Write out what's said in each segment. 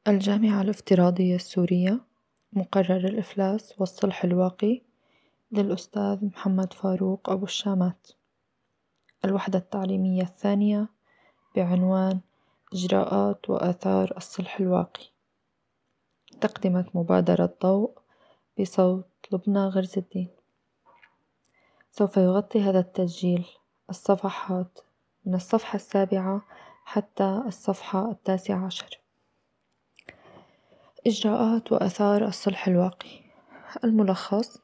الجامعة الافتراضية السورية، مقرر الإفلاس والصلح الواقي، للأستاذ محمد فاروق أبو الشامات. الوحدة التعليمية الثانية بعنوان إجراءات وآثار الصلح الواقي. تقدمت مبادرة ضوء بصوت لبنى غرز الدين. سوف يغطي هذا التسجيل الصفحات من الصفحة 7 حتى الصفحة 19. إجراءات وآثار الصلح الواقي. الملخص: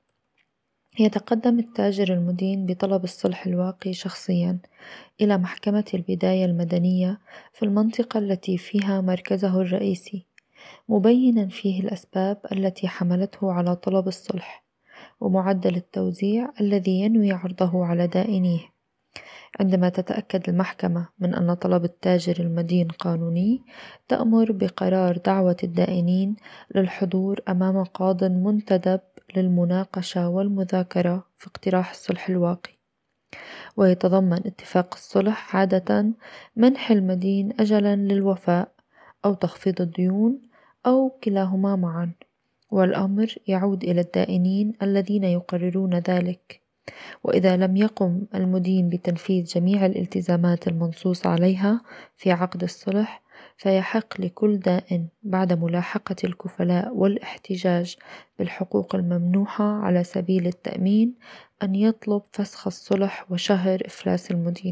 يتقدم التاجر المدين بطلب الصلح الواقي شخصيا إلى محكمة البداية المدنية في المنطقة التي فيها مركزه الرئيسي، مبينا فيه الأسباب التي حملته على طلب الصلح ومعدل التوزيع الذي ينوي عرضه على دائنيه. عندما تتأكد المحكمة من أن طلب التاجر المدين قانوني، تأمر بقرار دعوة الدائنين للحضور أمام قاضٍ منتدب للمناقشة والمذاكرة في اقتراح الصلح الواقي. ويتضمن اتفاق الصلح عادة منح المدين أجلا للوفاء أو تخفيض الديون أو كلاهما معا، والأمر يعود إلى الدائنين الذين يقررون ذلك. وإذا لم يقم المدين بتنفيذ جميع الالتزامات المنصوص عليها في عقد الصلح، فيحق لكل دائن بعد ملاحقة الكفلاء والاحتجاج بالحقوق الممنوحة على سبيل التأمين أن يطلب فسخ الصلح وشهر إفلاس المدين.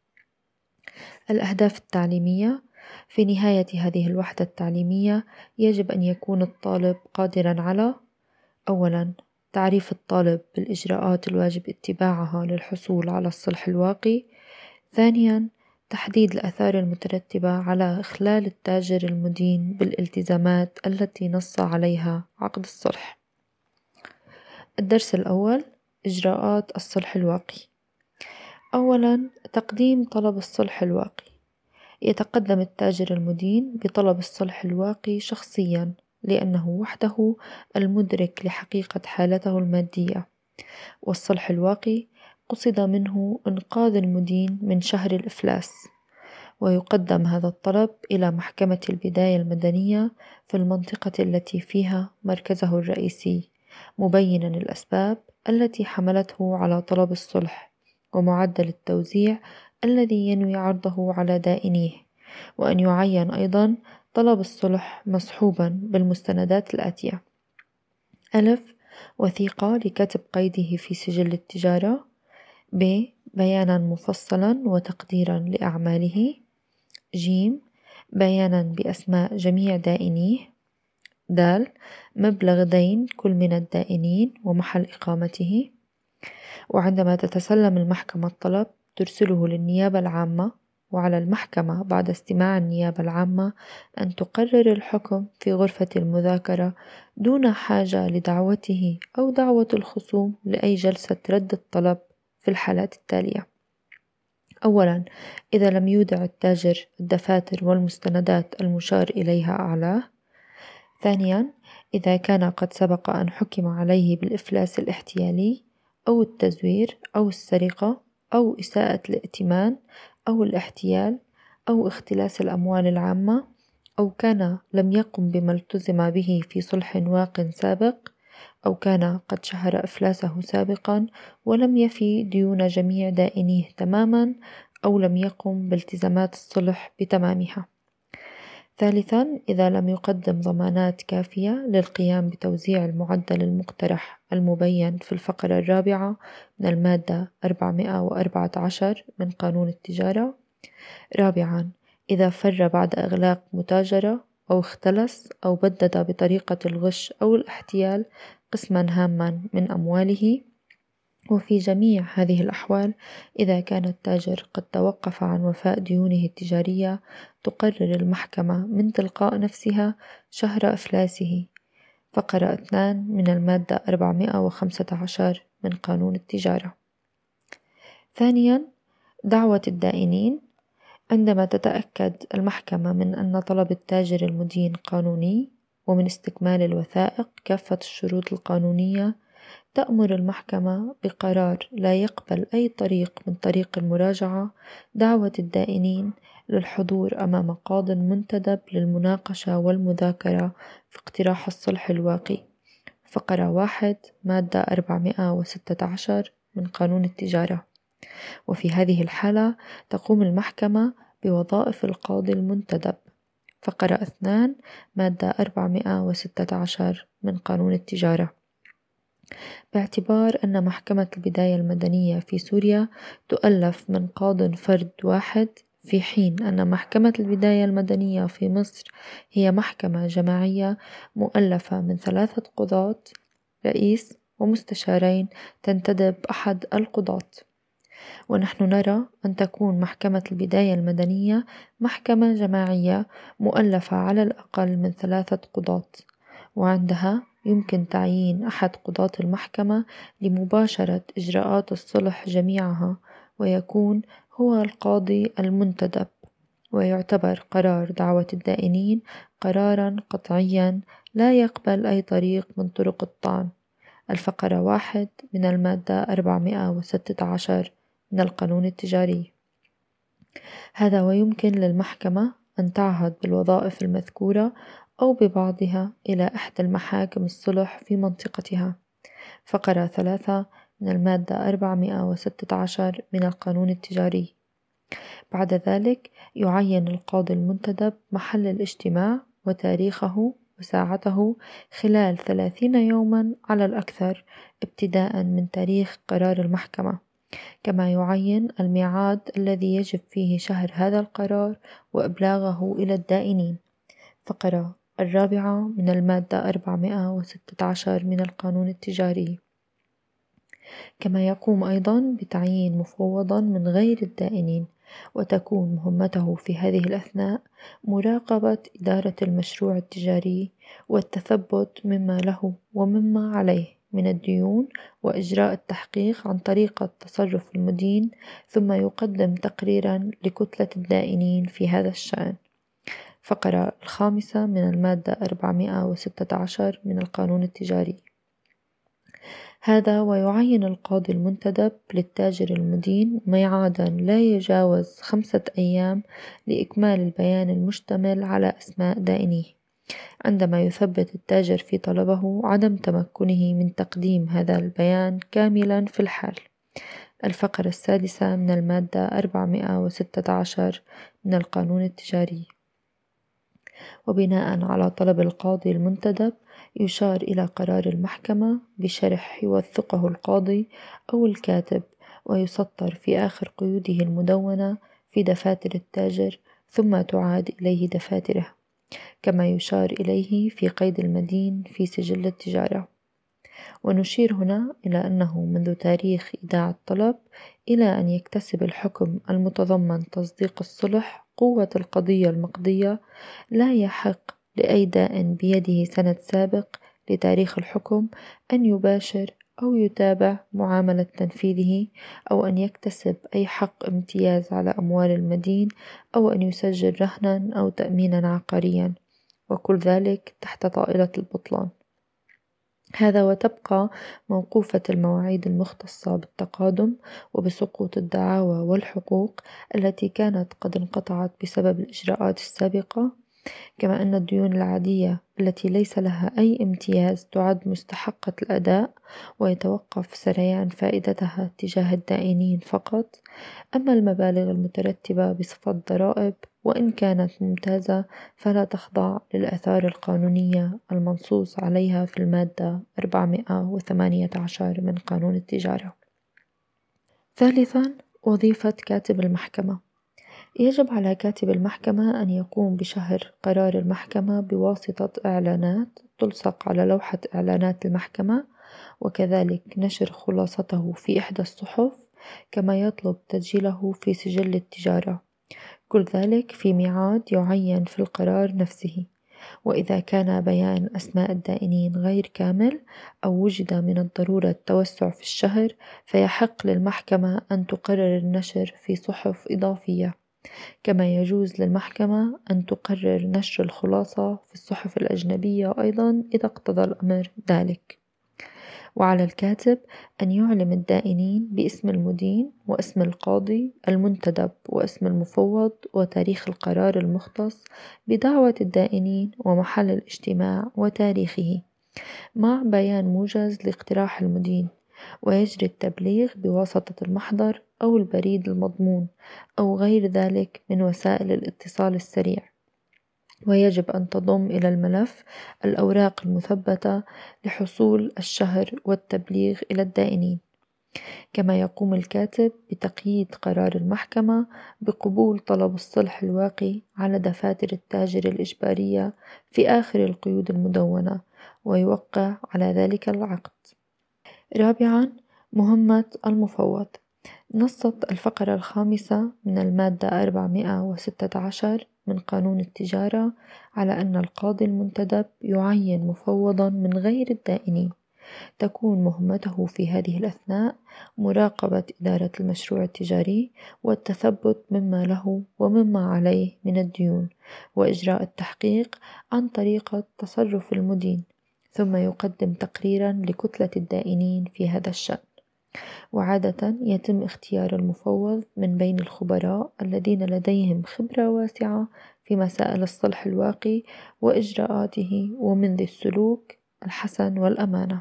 الأهداف التعليمية: في نهاية هذه الوحدة التعليمية يجب أن يكون الطالب قادرا على: أولا، تعريف الطالب بالإجراءات الواجب اتباعها للحصول على الصلح الواقي. ثانيا، تحديد الآثار المترتبة على إخلال التاجر المدين بالالتزامات التي نص عليها عقد الصلح. الدرس الأول: إجراءات الصلح الواقي. أولا، تقديم طلب الصلح الواقي. يتقدم التاجر المدين بطلب الصلح الواقي شخصيا لأنه وحده المدرك لحقيقة حالته المادية، والصلح الواقي قصد منه إنقاذ المدين من شهر الإفلاس. ويقدم هذا الطلب إلى محكمة البداية المدنية في المنطقة التي فيها مركزه الرئيسي، مبينا الأسباب التي حملته على طلب الصلح ومعدل التوزيع الذي ينوي عرضه على دائنيه. وأن يعين أيضا طلب الصلح مصحوبا بالمستندات الآتية: ألف، وثيقة لكتب قيده في سجل التجارة. ب، بيانا مفصلا وتقديرا لأعماله. ج، بيانا بأسماء جميع دائنيه. د، مبلغ دين كل من الدائنين ومحل إقامته. وعندما تتسلم المحكمة الطلب ترسله للنيابة العامة، وعلى المحكمة بعد استماع النيابة العامة أن تقرر الحكم في غرفة المذاكرة دون حاجة لدعوته أو دعوة الخصوم لأي جلسة رد الطلب في الحالات التالية: أولا، إذا لم يودع التاجر الدفاتر والمستندات المشار إليها أعلاه. ثانيا، إذا كان قد سبق أن حكم عليه بالإفلاس الاحتيالي أو التزوير أو السرقة أو إساءة الائتمان أو الاحتيال أو اختلاس الأموال العامة، أو كان لم يقم بما التزم به في صلح واق سابق، أو كان قد شهر إفلاسه سابقا ولم يفي ديون جميع دائنيه تماما، أو لم يقم بالتزامات الصلح بتمامها. ثالثا، إذا لم يقدم ضمانات كافية للقيام بتوزيع المعدل المقترح المبين في الفقرة 4 من المادة 414 من قانون التجارة. رابعا، إذا فر بعد إغلاق متاجرة أو اختلس أو بدد بطريقة الغش أو الاحتيال قسما هاما من أمواله. وفي جميع هذه الأحوال، إذا كان التاجر قد توقف عن وفاء ديونه التجارية، تقرر المحكمة من تلقاء نفسها شهر إفلاسه. فقرة 2 من المادة 415 من قانون التجارة. ثانيا، دعوة الدائنين. عندما تتأكد المحكمة من أن طلب التاجر المدين قانوني ومن استكمال الوثائق كافة الشروط القانونية، تأمر المحكمة بقرار لا يقبل أي طريق من طريق المراجعة دعوة الدائنين للحضور أمام قاضٍ منتدب للمناقشة والمذاكرة في اقتراح الصلح الواقي. فقرة 1 مادة 416 من قانون التجارة. وفي هذه الحالة تقوم المحكمة بوظائف القاضي المنتدب. فقرة 2 مادة 416 من قانون التجارة. باعتبار أن محكمة البداية المدنية في سوريا تؤلف من قاض فرد واحد، في حين أن محكمة البداية المدنية في مصر هي محكمة جماعية مؤلفة من 3 قضاة، رئيس ومستشارين تنتدب أحد القضاة. ونحن نرى أن تكون محكمة البداية المدنية محكمة جماعية مؤلفة على الأقل من 3 قضاة، وعندها يمكن تعيين أحد قضاة المحكمة لمباشرة إجراءات الصلح جميعها، ويكون هو القاضي المنتدب، ويعتبر قرار دعوة الدائنين قرارا قطعيا لا يقبل أي طريق من طرق الطعن. الفقرة 1 من المادة 416 من القانون التجاري. هذا ويمكن للمحكمة أن تعهد بالوظائف المذكورة أو ببعضها إلى إحدى المحاكم الصلح في منطقتها. فقرة 3 من المادة 416 من القانون التجاري. بعد ذلك يعين القاضي المنتدب محل الاجتماع وتاريخه وساعته خلال 30 يوما على الأكثر ابتداء من تاريخ قرار المحكمة، كما يعين الميعاد الذي يجب فيه شهر هذا القرار وإبلاغه إلى الدائنين. فقرة 4 من المادة 416 من القانون التجاري. كما يقوم أيضا بتعيين مفوضا من غير الدائنين، وتكون مهمته في هذه الأثناء مراقبة إدارة المشروع التجاري والتثبت مما له ومما عليه من الديون، وإجراء التحقيق عن طريقة تصرف المدين، ثم يقدم تقريرا لكتلة الدائنين في هذا الشأن. فقرة 5 من المادة 416 من القانون التجاري. هذا ويعين القاضي المنتدب للتاجر المدين ميعادا لا يجاوز 5 أيام لإكمال البيان المشتمل على أسماء دائنيه، عندما يثبت التاجر في طلبه عدم تمكنه من تقديم هذا البيان كاملا في الحال. الفقرة 6 من المادة 416 من القانون التجاري. وبناء على طلب القاضي المنتدب يشار إلى قرار المحكمة بشرح يوثقه القاضي أو الكاتب، ويسطر في آخر قيوده المدونة في دفاتر التاجر، ثم تعاد إليه دفاتره، كما يشار إليه في قيد المدين في سجل التجارة. ونشير هنا إلى أنه منذ تاريخ إيداع الطلب إلى أن يكتسب الحكم المتضمن تصديق الصلح قوة القضية المقضية، لا يحق لأي دائن بيده سند سابق لتاريخ الحكم أن يباشر أو يتابع معاملة تنفيذه، أو أن يكتسب أي حق امتياز على أموال المدين، أو أن يسجل رهنا أو تأمينا عقاريا، وكل ذلك تحت طائلة البطلان. هذا وتبقى موقوفة المواعيد المختصة بالتقادم وبسقوط الدعاوى والحقوق التي كانت قد انقطعت بسبب الإجراءات السابقة، كما أن الديون العادية التي ليس لها أي امتياز تعد مستحقة الأداء ويتوقف سريان فائدتها تجاه الدائنين فقط. أما المبالغ المترتبة بصفة ضرائب وإن كانت ممتازة فلا تخضع للآثار القانونية المنصوص عليها في المادة 418 من قانون التجارة. ثالثا، وظيفة كاتب المحكمة. يجب على كاتب المحكمة أن يقوم بشهر قرار المحكمة بواسطة إعلانات تلصق على لوحة إعلانات المحكمة، وكذلك نشر خلاصته في إحدى الصحف، كما يطلب تسجيله في سجل التجارة، كل ذلك في ميعاد يعين في القرار نفسه. وإذا كان بيان أسماء الدائنين غير كامل أو وجد من الضرورة التوسع في الشهر، فيحق للمحكمة أن تقرر النشر في صحف إضافية، كما يجوز للمحكمة أن تقرر نشر الخلاصة في الصحف الأجنبية أيضا إذا اقتضى الأمر ذلك. وعلى الكاتب أن يعلم الدائنين باسم المدين واسم القاضي المنتدب واسم المفوض وتاريخ القرار المختص بدعوة الدائنين ومحل الاجتماع وتاريخه، مع بيان موجز لاقتراح المدين، ويجري التبليغ بواسطة المحضر أو البريد المضمون أو غير ذلك من وسائل الاتصال السريع. ويجب أن تضم إلى الملف الأوراق المثبتة لحصول الشهر والتبليغ إلى الدائنين. كما يقوم الكاتب بتقييد قرار المحكمة بقبول طلب الصلح الواقي على دفاتر التاجر الإجبارية في آخر القيود المدونة، ويوقع على ذلك العقد. رابعا، مهمة المفوض. نصت الفقرة 5 من المادة 416 من قانون التجارة على أن القاضي المنتدب يعين مفوضا من غير الدائنين، تكون مهمته في هذه الأثناء مراقبة إدارة المشروع التجاري والتثبت مما له ومما عليه من الديون، وإجراء التحقيق عن طريقة تصرف المدين، ثم يقدم تقريرا لكتلة الدائنين في هذا الشأن. وعادة يتم اختيار المفوض من بين الخبراء الذين لديهم خبرة واسعة في مسائل الصلح الواقي وإجراءاته ومن ذي السلوك الحسن والأمانة،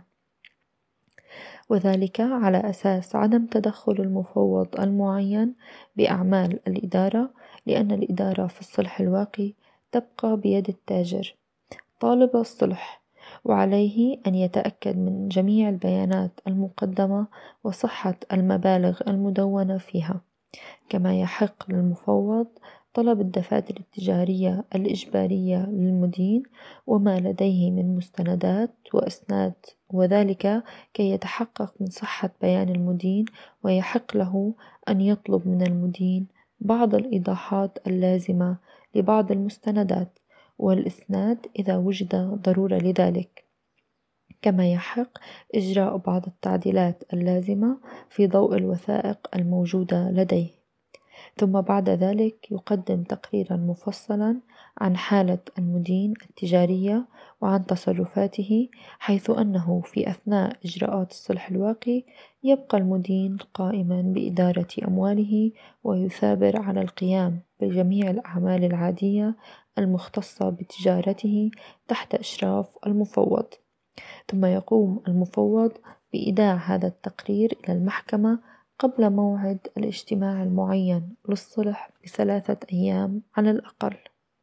وذلك على أساس عدم تدخل المفوض المعين بأعمال الإدارة، لأن الإدارة في الصلح الواقي تبقى بيد التاجر طالب الصلح، وعليه أن يتأكد من جميع البيانات المقدمة وصحة المبالغ المدونة فيها. كما يحق للمفوض طلب الدفاتر التجارية الإجبارية للمدين وما لديه من مستندات وإسناد، وذلك كي يتحقق من صحة بيان المدين، ويحق له أن يطلب من المدين بعض الإيضاحات اللازمة لبعض المستندات والإسناد إذا وجد ضرورة لذلك. كما يحق إجراء بعض التعديلات اللازمة في ضوء الوثائق الموجودة لديه. ثم بعد ذلك يقدم تقريرا مفصلا عن حالة المدين التجارية وعن تصرفاته، حيث أنه في أثناء إجراءات الصلح الواقي يبقى المدين قائما بإدارة أمواله ويثابر على القيام بجميع الأعمال العادية المختصة بتجارته تحت إشراف المفوض. ثم يقوم المفوض بإيداع هذا التقرير إلى المحكمة قبل موعد الاجتماع المعين للصلح ب3 أيام على الأقل.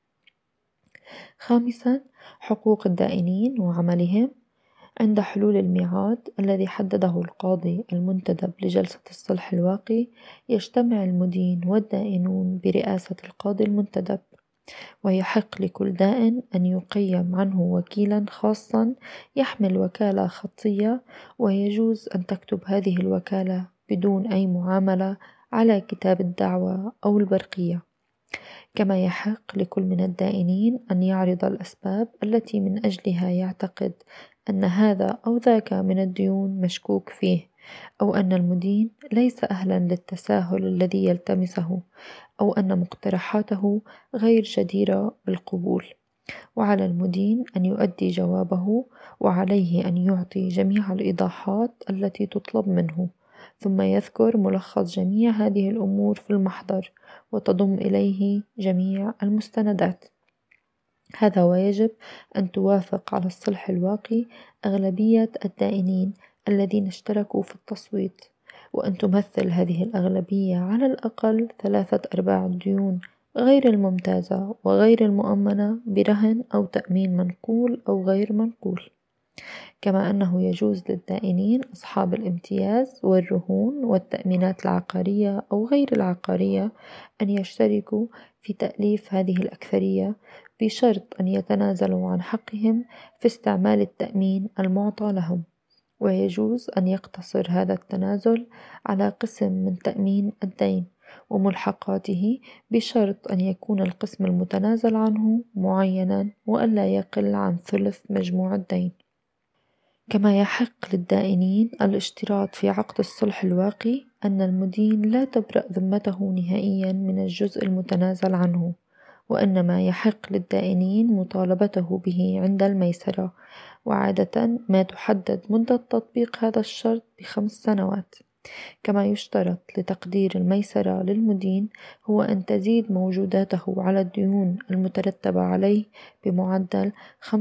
خامسا، حقوق الدائنين وعملهم. عند حلول الميعاد الذي حدده القاضي المنتدب لجلسة الصلح الواقي، يجتمع المدين والدائنون برئاسة القاضي المنتدب، ويحق لكل دائن أن يقيم عنه وكيلا خاصا يحمل وكالة خطية، ويجوز أن تكتب هذه الوكالة بدون أي معاملة على كتاب الدعوة أو البرقية. كما يحق لكل من الدائنين أن يعرض الأسباب التي من أجلها يعتقد أن هذا أو ذاك من الديون مشكوك فيه، أو أن المدين ليس أهلا للتساهل الذي يلتمسه، أو أن مقترحاته غير جديرة بالقبول. وعلى المدين أن يؤدي جوابه، وعليه أن يعطي جميع الإيضاحات التي تطلب منه، ثم يذكر ملخص جميع هذه الأمور في المحضر، وتضم إليه جميع المستندات. هذا ويجب أن توافق على الصلح الواقي أغلبية الدائنين الذين اشتركوا في التصويت، وأن تمثل هذه الأغلبية على الأقل 3/4 الديون غير الممتازة وغير المؤمنة برهن أو تأمين منقول أو غير منقول. كما أنه يجوز للدائنين أصحاب الامتياز والرهون والتأمينات العقارية أو غير العقارية أن يشتركوا في تأليف هذه الأكثرية، بشرط أن يتنازلوا عن حقهم في استعمال التأمين المعطى لهم. ويجوز أن يقتصر هذا التنازل على قسم من تأمين الدين وملحقاته، بشرط أن يكون القسم المتنازل عنه معينا وألا يقل عن ثلث مجموع الدين. كما يحق للدائنين الاشتراط في عقد الصلح الواقي أن المدين لا تبرأ ذمته نهائيا من الجزء المتنازل عنه، وإنما يحق للدائنين مطالبته به عند الميسرة، وعادة ما تحدد مدة تطبيق هذا الشرط ب5 سنوات. كما يشترط لتقدير الميسرة للمدين هو أن تزيد موجوداته على الديون المترتبة عليه بمعدل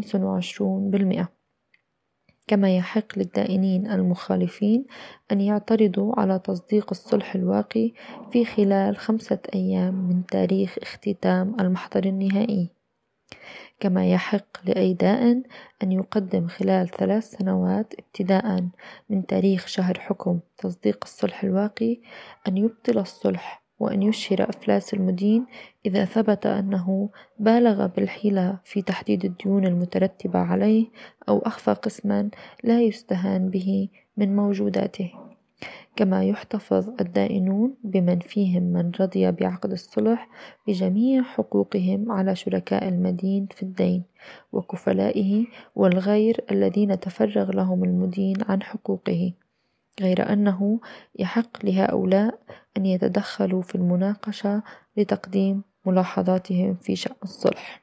25%. كما يحق للدائنين المخالفين أن يعترضوا على تصديق الصلح الواقي في خلال 5 أيام من تاريخ اختتام المحضر النهائي. كما يحق لأي دائن أن يقدم خلال 3 سنوات ابتداء من تاريخ شهر حكم تصديق الصلح الواقي أن يبطل الصلح وأن يشهر إفلاس المدين إذا ثبت أنه بالغ بالحيلة في تحديد الديون المترتبة عليه أو أخفى قسما لا يستهان به من موجوداته. كما يحتفظ الدائنون بمن فيهم من رضي بعقد الصلح بجميع حقوقهم على شركاء المدين في الدين وكفلائه والغير الذين تفرغ لهم المدين عن حقوقه، غير أنه يحق لهؤلاء أن يتدخلوا في المناقشة لتقديم ملاحظاتهم في شأن الصلح.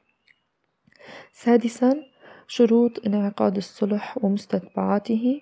سادسا، شروط انعقاد الصلح ومستتبعاته.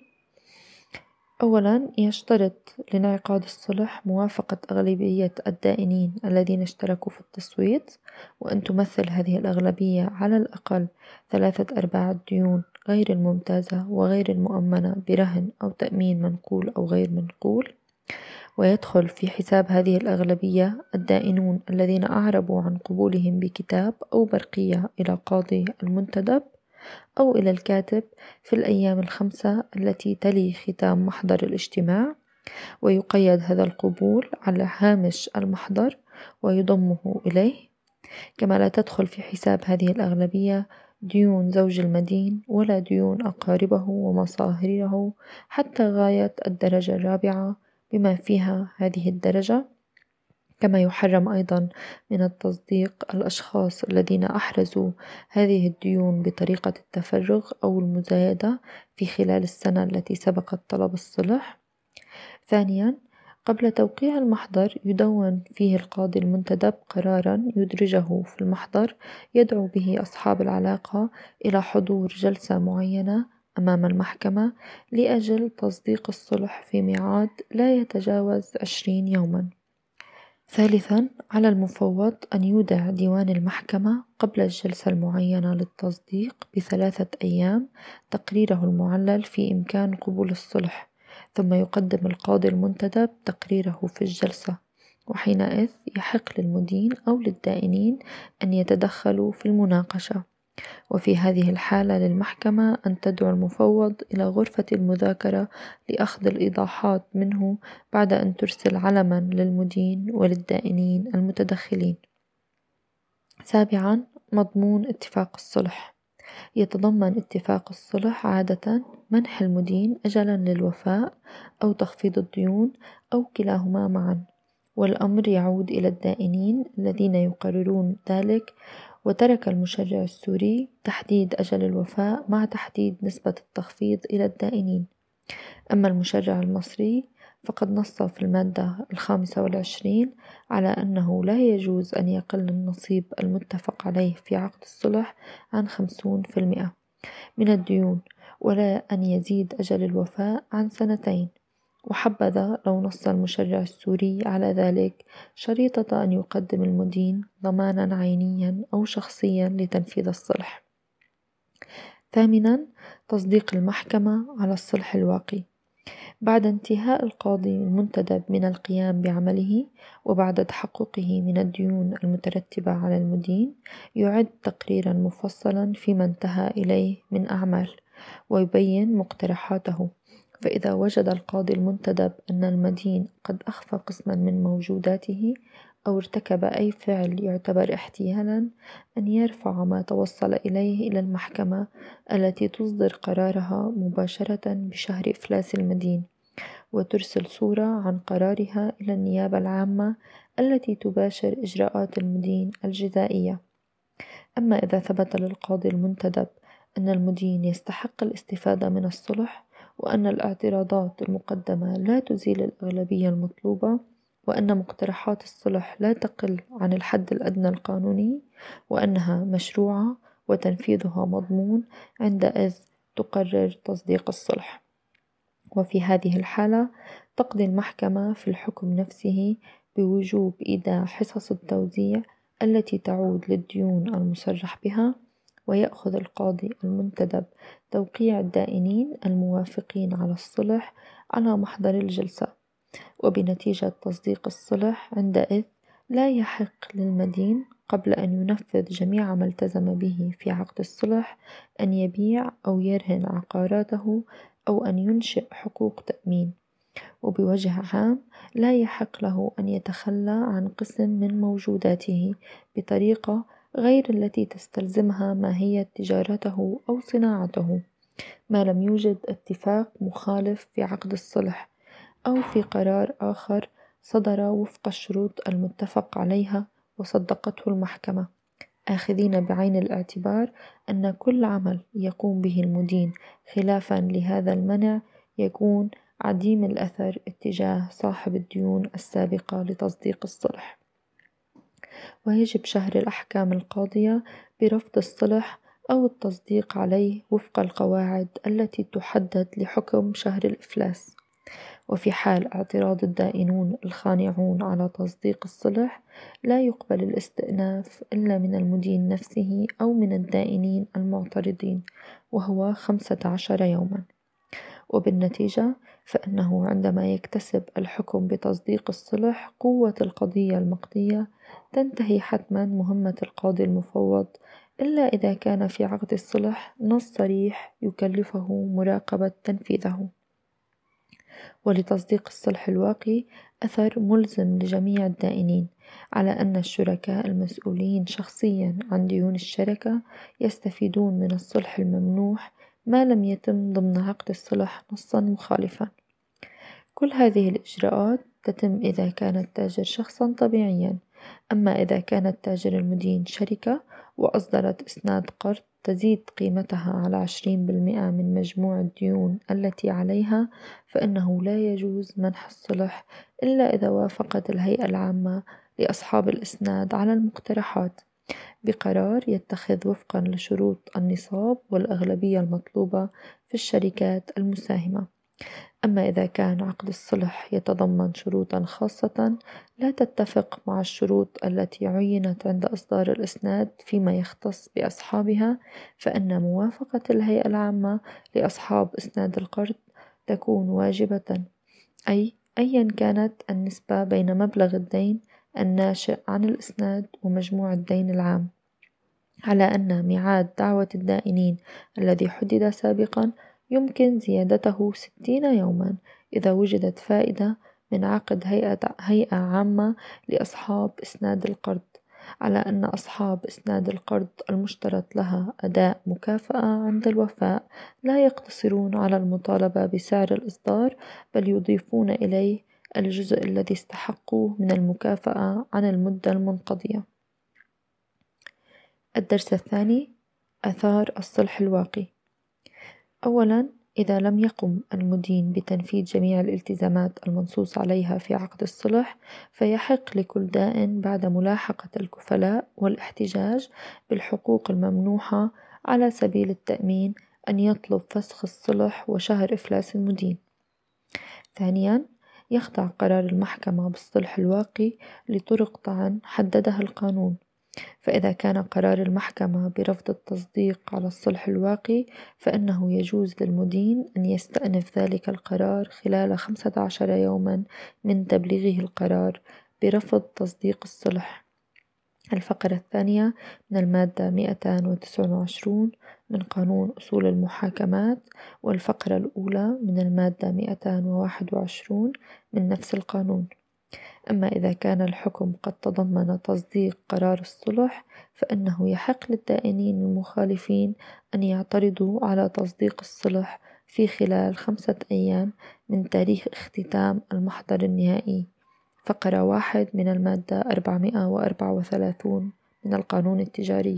أولا، يشترط لانعقاد الصلح موافقة أغلبية الدائنين الذين اشتركوا في التصويت، وأن تمثل هذه الأغلبية على الأقل 3/4 الديون غير الممتازة وغير المؤمنة برهن أو تأمين منقول أو غير منقول. ويدخل في حساب هذه الأغلبية الدائنون الذين أعربوا عن قبولهم بكتاب أو برقية إلى قاضي المنتدب أو إلى الكاتب في الأيام ال5 التي تلي ختام محضر الاجتماع، ويقيد هذا القبول على هامش المحضر ويضمه إليه. كما لا تدخل في حساب هذه الأغلبية ديون زوج المدين ولا ديون أقاربه ومصاهره حتى غاية الدرجة الرابعة بما فيها هذه الدرجة. كما يحرم أيضا من التصديق الأشخاص الذين أحرزوا هذه الديون بطريقة التفرغ أو المزايدة في خلال السنة التي سبقت طلب الصلح. ثانيا، قبل توقيع المحضر يدون فيه القاضي المنتدب قرارا يدرجه في المحضر يدعو به أصحاب العلاقة إلى حضور جلسة معينة أمام المحكمة لأجل تصديق الصلح في ميعاد لا يتجاوز 20 يوما. ثالثا، على المفوض أن يودع ديوان المحكمة قبل الجلسة المعينة للتصديق ب3 أيام تقريره المعلل في إمكان قبول الصلح، ثم يقدم القاضي المنتدب تقريره في الجلسة، وحينئذ يحق للمدين أو للدائنين أن يتدخلوا في المناقشة. وفي هذه الحالة للمحكمة أن تدعو المفوض إلى غرفة المذاكرة لأخذ الإيضاحات منه بعد أن ترسل علما للمدين وللدائنين المتدخلين. سابعا، مضمون اتفاق الصلح. يتضمن اتفاق الصلح عادة منح المدين أجلا للوفاء أو تخفيض الديون أو كلاهما معا، والأمر يعود إلى الدائنين الذين يقررون ذلك. وترك المشرع السوري تحديد أجل الوفاء مع تحديد نسبة التخفيض إلى الدائنين. أما المشرع المصري فقد نص في المادة 25 على أنه لا يجوز أن يقل النصيب المتفق عليه في عقد الصلح عن 50% من الديون، ولا أن يزيد أجل الوفاء عن 2 سنين. وحبذا لو نص المشرع السوري على ذلك شريطة أن يقدم المدين ضمانا عينيا أو شخصيا لتنفيذ الصلح. ثامنا، تصديق المحكمة على الصلح الواقي. بعد انتهاء القاضي المنتدب من القيام بعمله وبعد تحققه من الديون المترتبة على المدين يعد تقريرا مفصلا فيما انتهى إليه من أعمال ويبين مقترحاته. فإذا وجد القاضي المنتدب أن المدين قد أخفى قسما من موجوداته أو ارتكب أي فعل يعتبر احتيالا أن يرفع ما توصل إليه إلى المحكمة التي تصدر قرارها مباشرة بشهر إفلاس المدين، وترسل صورة عن قرارها إلى النيابة العامة التي تباشر إجراءات المدين الجزائية. أما إذا ثبت للقاضي المنتدب أن المدين يستحق الاستفادة من الصلح وأن الاعتراضات المقدمة لا تزيل الأغلبية المطلوبة، وأن مقترحات الصلح لا تقل عن الحد الأدنى القانوني، وأنها مشروعة وتنفيذها مضمون، عندئذ تقرر تصديق الصلح. وفي هذه الحالة تقضي المحكمة في الحكم نفسه بوجوب إيداع حصص التوزيع التي تعود للديون المصرح بها، ويأخذ القاضي المنتدب توقيع الدائنين الموافقين على الصلح على محضر الجلسة. وبنتيجة تصديق الصلح عندئذ لا يحق للمدين قبل أن ينفذ جميع ما التزم به في عقد الصلح أن يبيع أو يرهن عقاراته أو أن ينشئ حقوق تأمين. وبوجه عام لا يحق له أن يتخلى عن قسم من موجوداته بطريقة غير التي تستلزمها ماهية تجارته أو صناعته، ما لم يوجد اتفاق مخالف في عقد الصلح أو في قرار آخر صدر وفق الشروط المتفق عليها وصدقته المحكمة، آخذين بعين الاعتبار أن كل عمل يقوم به المدين خلافا لهذا المنع يكون عديم الأثر اتجاه صاحب الديون السابقة لتصديق الصلح. ويجب شهر الأحكام القاضية برفض الصلح أو التصديق عليه وفق القواعد التي تحدد لحكم شهر الإفلاس. وفي حال اعتراض الدائنون الخانعون على تصديق الصلح لا يقبل الاستئناف إلا من المدين نفسه أو من الدائنين المعترضين، وهو 15 يوما. وبالنتيجة فإنه عندما يكتسب الحكم بتصديق الصلح قوة القضية المقضية تنتهي حتما مهمة القاضي المفوض، إلا إذا كان في عقد الصلح نص صريح يكلفه مراقبة تنفيذه. ولتصديق الصلح الواقي أثر ملزم لجميع الدائنين، على أن الشركاء المسؤولين شخصيا عن ديون الشركة يستفيدون من الصلح الممنوح ما لم يتم ضمن عقد الصلح نصا مخالفا. كل هذه الإجراءات تتم إذا كان التاجر شخصا طبيعيا. أما إذا كان التاجر المدين شركة وأصدرت إسناد قرض تزيد قيمتها على 20% من مجموع الديون التي عليها، فإنه لا يجوز منح الصلح إلا إذا وافقت الهيئة العامة لأصحاب الإسناد على المقترحات بقرار يتخذ وفقا لشروط النصاب والأغلبية المطلوبة في الشركات المساهمة. أما إذا كان عقد الصلح يتضمن شروطا خاصة لا تتفق مع الشروط التي عينت عند إصدار الإسناد فيما يختص بأصحابها، فإن موافقة الهيئة العامة لأصحاب إسناد القرض تكون واجبة، أيا كانت النسبة بين مبلغ الدين الناشئ عن الإسناد ومجموع الدين العام، على أن ميعاد دعوة الدائنين الذي حدد سابقا يمكن زيادته 60 يوما إذا وجدت فائدة من عقد هيئة عامة لأصحاب إسناد القرض، على أن أصحاب إسناد القرض المشترط لها أداء مكافأة عند الوفاء لا يقتصرون على المطالبة بسعر الإصدار، بل يضيفون إليه الجزء الذي استحقوه من المكافأة عن المدة المنقضية. الدرس الثاني: آثار الصلح الواقي. أولا، إذا لم يقم المدين بتنفيذ جميع الالتزامات المنصوص عليها في عقد الصلح، فيحق لكل دائن بعد ملاحقة الكفلاء والاحتجاج بالحقوق الممنوحة على سبيل التأمين أن يطلب فسخ الصلح وشهر إفلاس المدين. ثانيا، يخضع قرار المحكمة بالصلح الواقي لطرق طعن حددها القانون، فإذا كان قرار المحكمة برفض التصديق على الصلح الواقي فإنه يجوز للمدين أن يستأنف ذلك القرار خلال 15 يوما من تبليغه القرار برفض تصديق الصلح. الفقرة الثانية من المادة 229 من قانون أصول المحاكمات، والفقرة الأولى من المادة 221 من نفس القانون. أما إذا كان الحكم قد تضمن تصديق قرار الصلح فإنه يحق للدائنين المخالفين أن يعترضوا على تصديق الصلح في خلال 5 أيام من تاريخ اختتام المحضر النهائي. فقرة 1 من المادة 434 من القانون التجاري.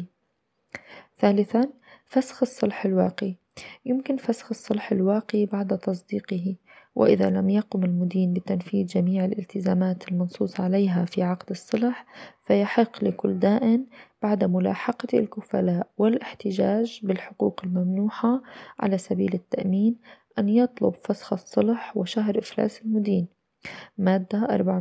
ثالثا، فسخ الصلح الواقي. يمكن فسخ الصلح الواقي بعد تصديقه، وإذا لم يقم المدين بتنفيذ جميع الالتزامات المنصوص عليها في عقد الصلح فيحق لكل دائن بعد ملاحقة الكفلاء والاحتجاج بالحقوق الممنوحة على سبيل التأمين أن يطلب فسخ الصلح وشهر إفلاس المدين. مادة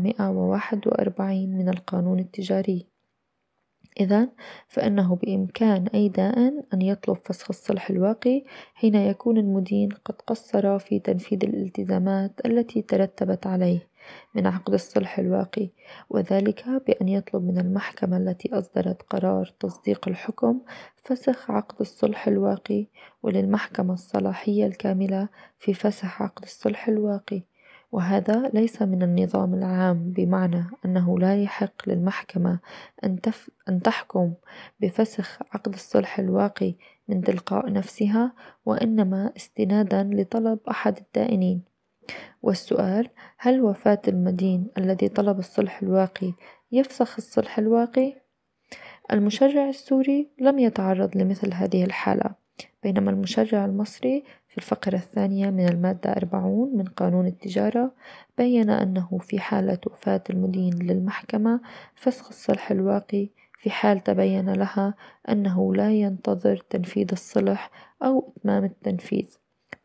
441 من القانون التجاري. إذن فإنه بإمكان أي دائن أن يطلب فسخ الصلح الواقي حين يكون المدين قد قصر في تنفيذ الالتزامات التي ترتبت عليه من عقد الصلح الواقي، وذلك بأن يطلب من المحكمة التي أصدرت قرار تصديق الحكم فسخ عقد الصلح الواقي، وللمحكمة الصلاحية الكاملة في فسخ عقد الصلح الواقي. وهذا ليس من النظام العام، بمعنى أنه لا يحق للمحكمة أن تحكم بفسخ عقد الصلح الواقي من تلقاء نفسها، وإنما استنادا لطلب أحد الدائنين. والسؤال: هل وفاة المدين الذي طلب الصلح الواقي يفسخ الصلح الواقي؟ المشرع السوري لم يتعرض لمثل هذه الحالة، بينما المشرع المصري في الفقرة الثانية من المادة 40 من قانون التجارة بين أنه في حالة وفاة المدين للمحكمة فسخ الصلح الواقي في حال تبين لها أنه لا ينتظر تنفيذ الصلح أو إتمام التنفيذ.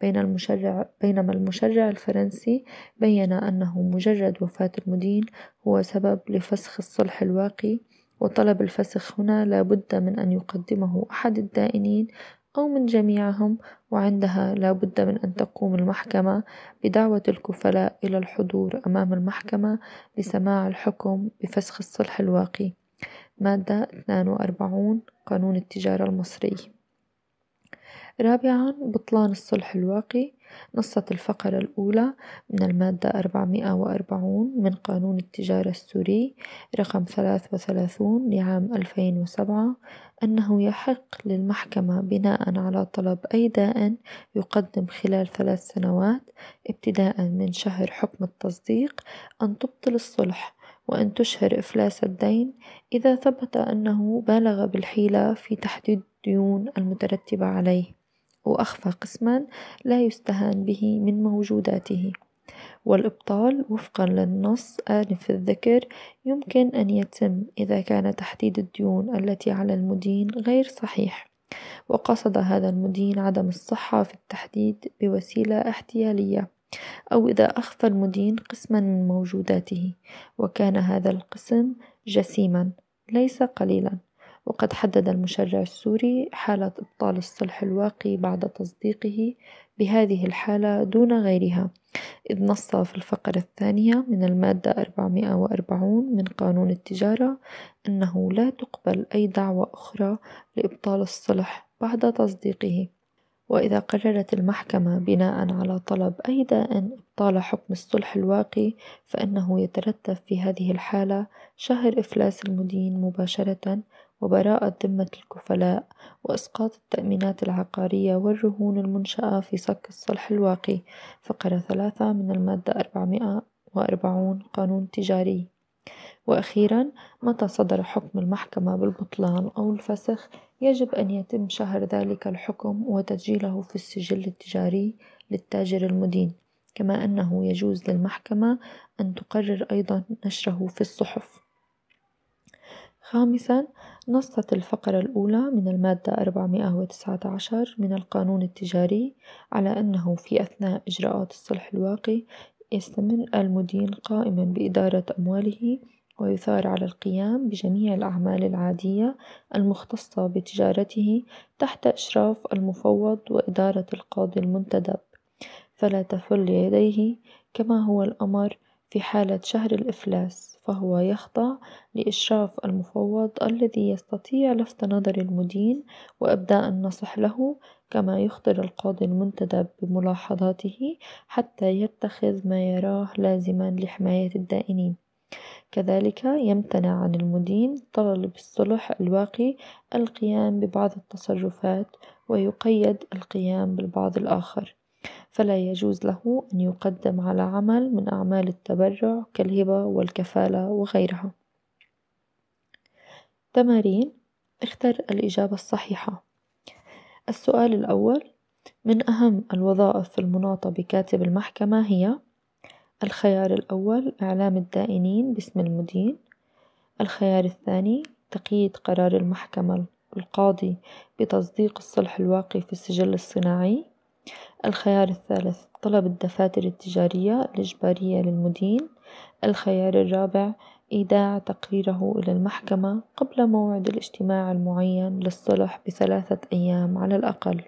بينما المشرع الفرنسي بين أنه مجرد وفاة المدين هو سبب لفسخ الصلح الواقي، وطلب الفسخ هنا لا بد من أن يقدمه أحد الدائنين أو من جميعهم، وعندها لا بد من أن تقوم المحكمة بدعوة الكفلاء إلى الحضور أمام المحكمة لسماع الحكم بفسخ الصلح الواقي. مادة 42 قانون التجارة المصري. رابعا: بطلان الصلح الواقي. نصت الفقرة الأولى من المادة 440 من قانون التجارة السوري رقم 33 لعام 2007 أنه يحق للمحكمة بناء على طلب أي دائن يقدم خلال 3 سنوات ابتداء من شهر حكم التصديق أن تبطل الصلح وأن تشهر إفلاس الدين إذا ثبت أنه بالغ بالحيلة في تحديد الديون المترتبة عليه، وأخفى قسما لا يستهان به من موجوداته. والإبطال وفقا للنص آنف الذكر يمكن أن يتم إذا كان تحديد الديون التي على المدين غير صحيح، وقصد هذا المدين عدم الصحة في التحديد بوسيلة احتيالية، أو إذا أخفى المدين قسما من موجوداته وكان هذا القسم جسيما ليس قليلا. وقد حدد المشرع السوري حالة إبطال الصلح الواقي بعد تصديقه بهذه الحالة دون غيرها، إذ نص في الفقرة الثانية من المادة 440 من قانون التجارة أنه لا تقبل أي دعوة أخرى لإبطال الصلح بعد تصديقه. وإذا قررت المحكمة بناء على طلب أي دائن إبطال حكم الصلح الواقي فإنه يترتب في هذه الحالة شهر إفلاس المدين مباشرة وبراءة ذمة الكفلاء وإسقاط التأمينات العقارية والرهون المنشأة في صك الصلح الواقي. فقرة 3 من المادة 440 قانون تجاري. وأخيرا، متى صدر حكم المحكمة بالبطلان أو الفسخ يجب أن يتم شهر ذلك الحكم وتسجيله في السجل التجاري للتاجر المدين، كما أنه يجوز للمحكمة أن تقرر أيضا نشره في الصحف. خامسا، نصت الفقرة الأولى من المادة 419 من القانون التجاري على أنه في أثناء إجراءات الصلح الواقي يستمر المدين قائما بإدارة أمواله ويثار على القيام بجميع الأعمال العادية المختصة بتجارته تحت إشراف المفوض وإدارة القاضي المنتدب، فلا تفل يديه كما هو الأمر في حالة شهر الإفلاس، فهو يخضع لإشراف المفوض الذي يستطيع لفت نظر المدين وإبداء النصح له، كما يخطر القاضي المنتدب بملاحظاته حتى يتخذ ما يراه لازما لحماية الدائنين. كذلك يمتنع عن المدين طلب الصلح الواقي القيام ببعض التصرفات ويقيد القيام بالبعض الآخر، فلا يجوز له أن يقدم على عمل من أعمال التبرع كالهبة والكفالة وغيرها. تمارين: اختر الإجابة الصحيحة. السؤال الأول: من أهم الوظائف المناطة بكاتب المحكمة هي: الخيار الأول إعلام الدائنين باسم المدين. الخيار الثاني تقييد قرار المحكمة القاضي بتصديق الصلح الواقي في السجل الصناعي. الخيار الثالث طلب الدفاتر التجارية الإجبارية للمدين. الخيار الرابع إيداع تقريره إلى المحكمة قبل موعد الاجتماع المعين للصلح ب3 أيام على الأقل.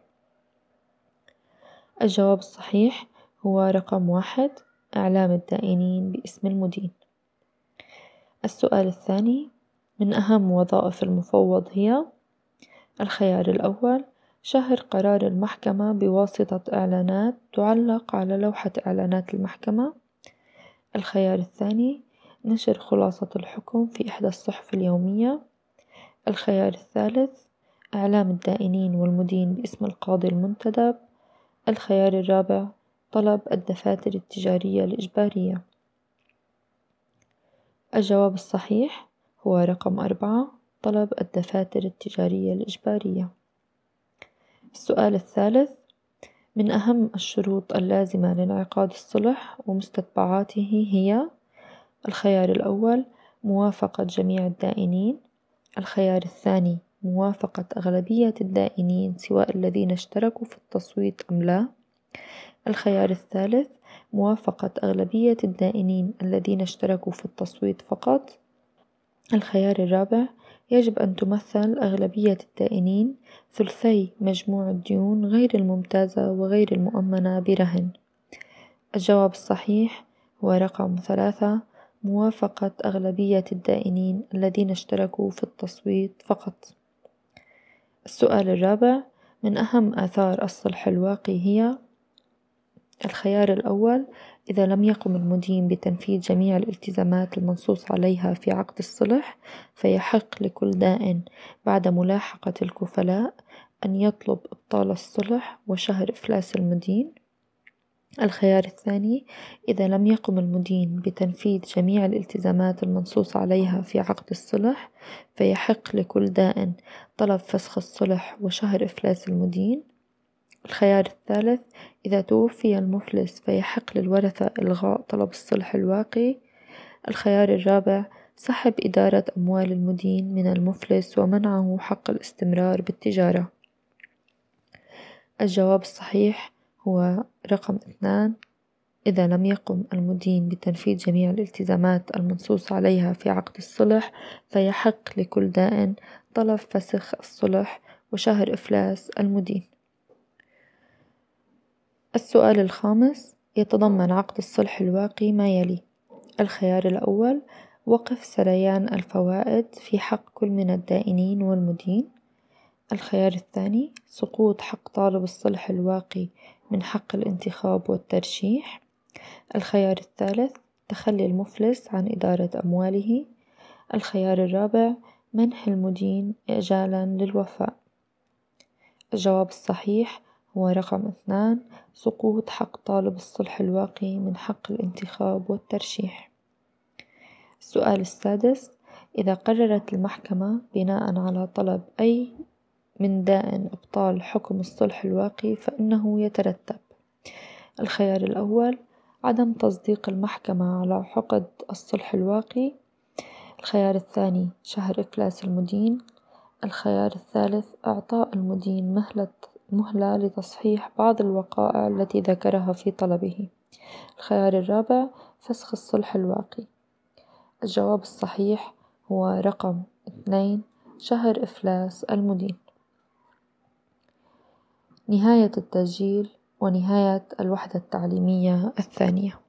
الجواب الصحيح هو رقم 1: إعلام الدائنين باسم المدين. السؤال الثاني: من أهم وظائف المفوض هي: الخيار الأول شهر قرار المحكمة بواسطة إعلانات تعلق على لوحة إعلانات المحكمة. الخيار الثاني نشر خلاصة الحكم في إحدى الصحف اليومية. الخيار الثالث إعلام الدائنين والمدين باسم القاضي المنتدب. الخيار الرابع طلب الدفاتر التجارية الإجبارية. الجواب الصحيح هو رقم 4: طلب الدفاتر التجارية الإجبارية. السؤال الثالث: من أهم الشروط اللازمة لانعقاد الصلح ومستتبعاته هي: الخيار الأول موافقة جميع الدائنين. الخيار الثاني موافقة أغلبية الدائنين سواء الذين اشتركوا في التصويت أم لا. الخيار الثالث موافقة أغلبية الدائنين الذين اشتركوا في التصويت فقط. الخيار الرابع يجب أن تمثل أغلبية الدائنين ثلثي مجموع الديون غير الممتازة وغير المؤمنة برهن. الجواب الصحيح هو رقم 3: موافقة أغلبية الدائنين الذين اشتركوا في التصويت فقط. السؤال الرابع: من أهم آثار الصلح الواقي هي: الخيار الأول إذا لم يقم المدين بتنفيذ جميع الالتزامات المنصوص عليها في عقد الصلح فيحق لكل دائن بعد ملاحقة الكفلاء أن يطلب إبطال الصلح وشهر إفلاس المدين. الخيار الثاني إذا لم يقم المدين بتنفيذ جميع الالتزامات المنصوص عليها في عقد الصلح فيحق لكل دائن طلب فسخ الصلح وشهر إفلاس المدين. الخيار الثالث إذا توفي المفلس فيحق للورثة إلغاء طلب الصلح الواقي. الخيار الرابع سحب إدارة أموال المدين من المفلس ومنعه حق الاستمرار بالتجارة. الجواب الصحيح هو رقم 2: إذا لم يقم المدين بتنفيذ جميع الالتزامات المنصوص عليها في عقد الصلح فيحق لكل دائن طلب فسخ الصلح وشهر إفلاس المدين. السؤال الخامس يتضمن عقد الصلح الواقي ما يلي: الخيار الأول وقف سريان الفوائد في حق كل من الدائنين والمدين. الخيار الثاني سقوط حق طالب الصلح الواقي من حق الانتخاب والترشيح. الخيار الثالث تخلي المفلس عن إدارة أمواله. الخيار الرابع منح المدين إجالا للوفاء. الجواب الصحيح هو رقم 2: سقوط حق طالب الصلح الواقي من حق الانتخاب والترشيح. السؤال السادس: إذا قررت المحكمة بناء على طلب أي من دائن إبطال حكم الصلح الواقي فإنه يترتب: الخيار الأول عدم تصديق المحكمة على عقد الصلح الواقي. الخيار الثاني شهر إفلاس المدين. الخيار الثالث إعطاء المدين مهلة لتصحيح بعض الوقائع التي ذكرها في طلبه. الخيار الرابع فسخ الصلح الواقي. الجواب الصحيح هو رقم 2: شهر إفلاس المدين. نهاية التسجيل ونهاية الوحدة التعليمية الثانية.